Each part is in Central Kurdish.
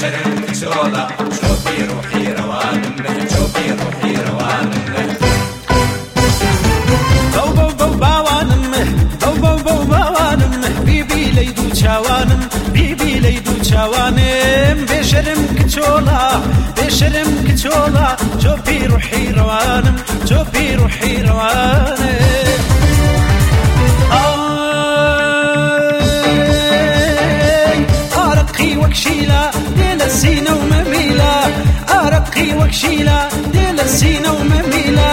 بشرم كسولا شوفي روحي روانمه شوفي روحي روانمه بو بو بو باوانمه بو بو بو باوانمه بيبي ليدو چاوانم بيبي ليدو چاوانم بشرم كسولا شوفي روحي روانم شوفي روحي روانم وكشيلة ديل السينة ومميلة أرقي وكشيلة ديل السينة ومميلة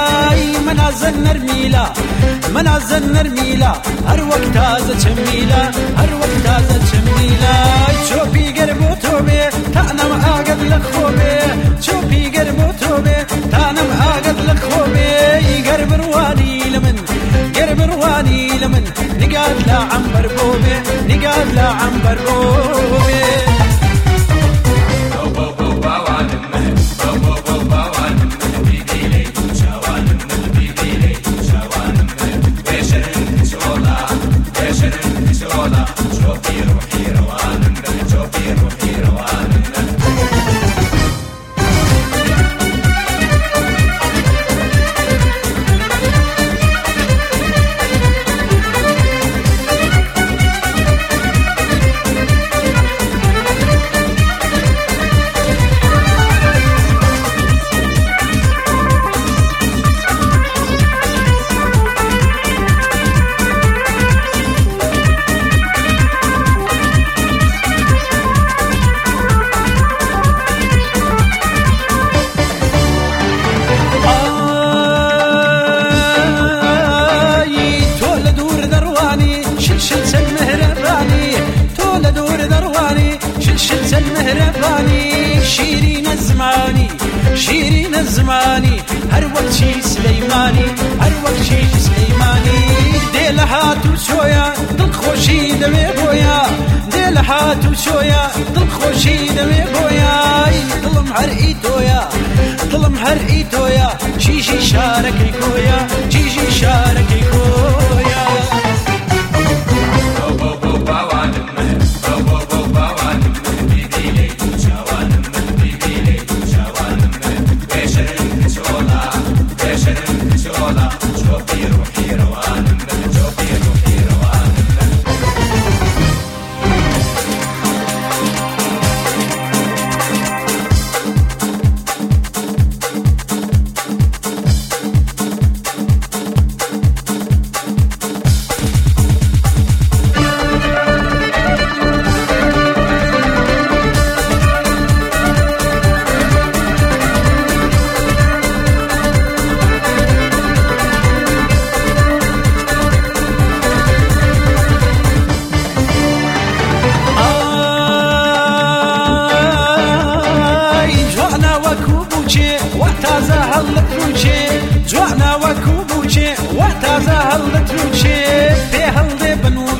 منازل نرميلة هر وقت هذا جميلة هر وقت هذا جميلة شوفي قربو توبي تأنم أقد لخوبي شوفي قربو توبي تأنم أقد لخوبي قرب رواني لمن نقاد لا عنبر بوبي نقاد لا عنبر بوبي شيرين الزماني هر وقت شي سليماني هر وقت شي سليماني ديل هاتو شويا دل خوشي دمي بويا ديل هاتو شويا دل خوشي دمي بويا ظلم هرئيتويا شيشي شاركي كويا شيشي شاركي كويا جوانا وكوبوچه واتازا هلتروچه بهلده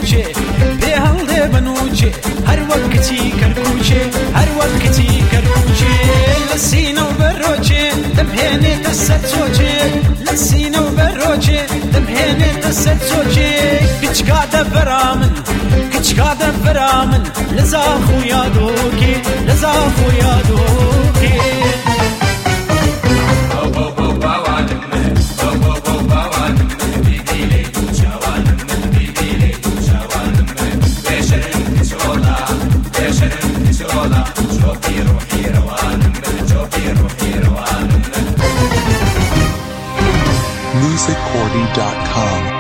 بنوچه هر وقتی کرکوچه هر وقتی کرکوچه لسینو بروچه دمهنه تسچوچه لسینو بروچه دمهنه تسچوچه کچکاده برامن لزا خویا دوکی musiccordy.com